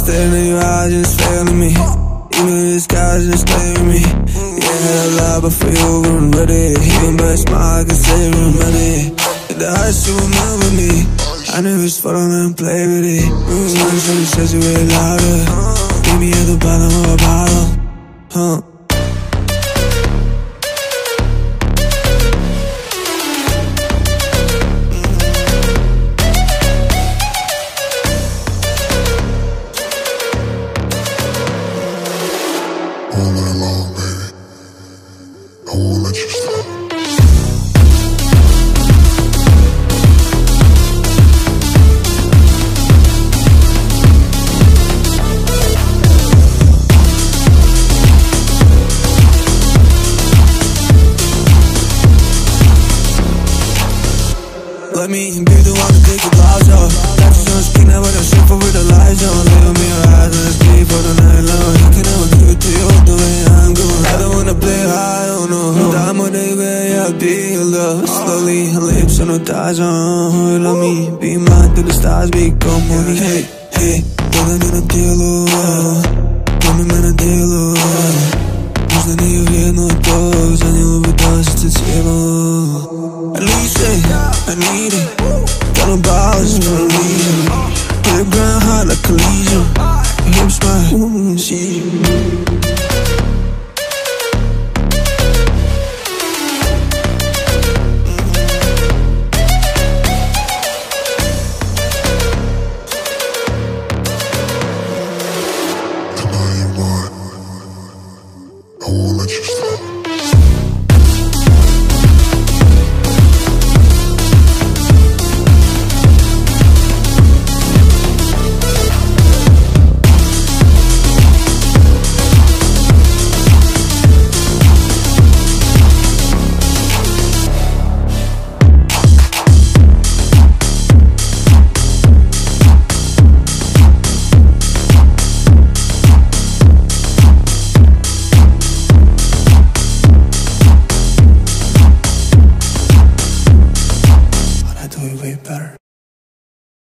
staring at your eyes, just failing me. Even the skies just stay with me. Yeah, I lie, but for you, I'm ready. Even by a smile, I can say remedy. In the hearts, you remember me. I never spot on and play with it. Somebody says you way louder. Meet me at the bottom of a bottle. All night long, baby, I won't let you stop. Let me be the one to take the clouds off. Life is on skin, now with a simple with the lights on. Lay on me your eyes and sleep for the night long. You can never give it to you the way I'm going. I don't wanna play high, oh no. Time of day where I be your love. Slowly, her lips on the thighs on. Love me, be mine till the stars become money. Hey, hey, 너는 눈은 띄어로 너는 맨날 띄어로 무슨 이유에 너 또 저녁부터 진짜 제발